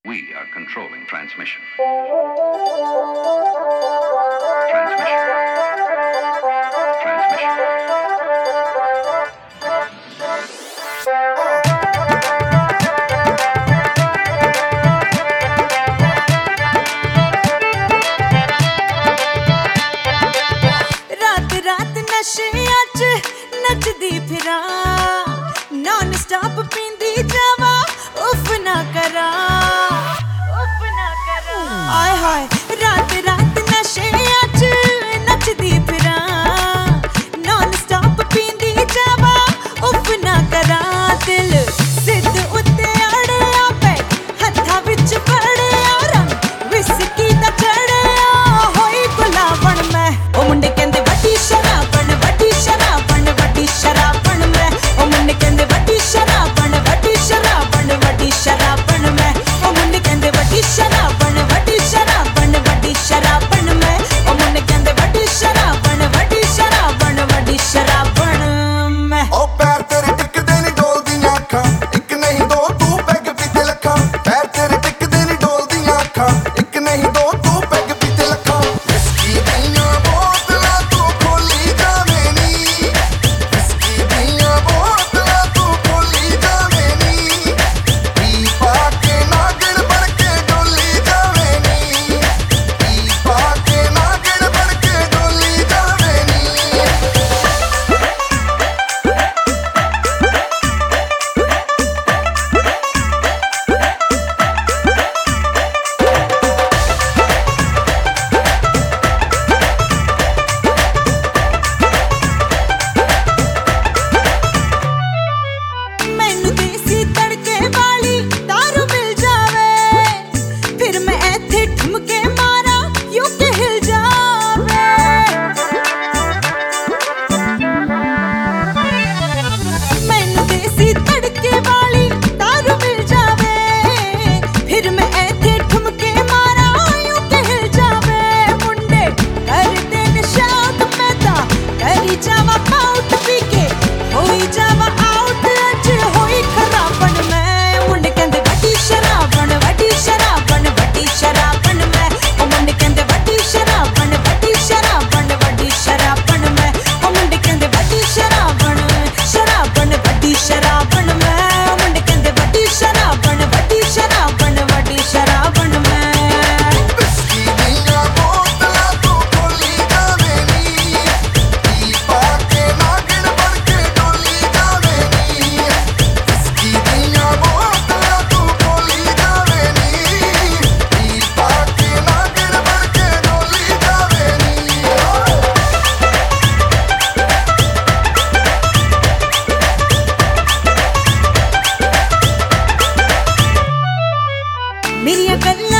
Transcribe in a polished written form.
We are controlling transmission. Transmission. रात रात नशियां च नचदी फिरां, नॉन स्टॉप पींदी जावा, उफ ना करा, आय हाय। रात रात नशियां च नचदी फिरां, नॉन स्टॉप पींदी जावा, उफ ना करा। दिल सिद्ध उत्ते अड़िया पे, हत्था विच फड़िया, रंग विस्की दा चढ़िया, होई गुलाबण मैं। ओ मुंडे कहंदे वड्डी शराबण, वड्डी शराबण, वड्डी शराबण मैं। ओ मुंडे कहंदे वड्डी शराबण, वड्डी शराबण, वड्डी शराबण मैं। ओ मुंडे कहंदे वड्डी शराबण, वड्डी शराबण, वड्डी शराबण मैं। ओ मुंडे कहंदे वड्डी शराबण, वड्डी शराबण, वड्डी शराबण मैं। ओ पैर तेरे टिकदे नी डोलदियां अखां, इक नहीं दो तू पैग पीते लखां। पैर तेरे टिकदे नी डोलदियां अखां, इक नहीं दो तू पैग पीते लखां। विस्की दियां बोतलां तू खोली जावें नी, विस्की दियां बोतलां तू खोली जावें नी। पी पा के नागण बन के डोली जावें नी, पी पा के नागण बन के डोली जावें नी। मैनू देसी तड़के वाली दारू मिल जावे, फिर मैं ऐथे ठुमके मारा, यूं के हिल जावे। मैनू देसी तड़के वाली दारू मिल जावे, फिर मैं ऐथे ठुमके मारा, यूं के हिल जावे। मुंडे करदे निशाद, मैं तां करी जावा पाउट पी के, होई जावा आउट, अज होई खराबण मैं। मुंडे कहंदे वड्डी शराबण, वड्डी शराबण, वड्डी शराबण मैं। ओ मुंडे कहंदे वड्डी शराबण, वड्डी शराबण, वड्डी शराबण मैं। ओ मुंडे कहंदे वड्डी शराबण, शराबण, वड्डी शराबण मैं। ओ मुंडे कहंदे वड्डी शराबण, वड्डी शराबण, वड्डी शराबण मैं। विस्की दियां बोतलां तू खोली जावें नी, पी पा के नागण बन के डोली जावें नी। विस्की दियां बोतलां तू खोली जावें नी, पी पा के नागण बन के डोली जावें नी। मेरियां गल्लां